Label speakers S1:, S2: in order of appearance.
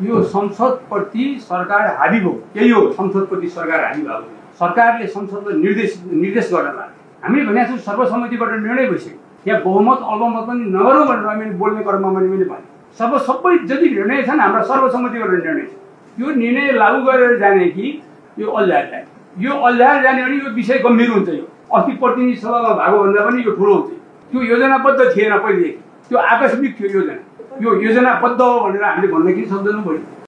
S1: यो संसदप्रति सरकार हावी भयो, यही हो संसदप्रति सरकार हावी भएको। सरकारले संसदलाई निर्देश गर्नलाई हामीले भनेको छौँ सर्वसम्मतिबाट निर्णय भइसक्यो। यहाँ बहुमत अल्पमत पनि नगरौँ भनेर हामीले बोल्ने क्रममा मैले भने सबै जति निर्णय छन् हाम्रा सर्वसम्मतिबाट निर्णय छ। यो निर्णय लागू गरेर जाने कि यो अल्झाएर जाने, यो अल्झाएर जाने भने यो विषय गम्भीर हुन्छ। यो अस्ति प्रतिनिधि सभामा भएको भन्दा पनि यो ठुलो हुन्छ। त्यो योजनाबद्ध थिएन पहिलेदेखि, त्यो आकस्मिक थियो योजना। यो योजनाबद्ध हो भनेर हामीले भन्न किन सक्दैनौँ बढी।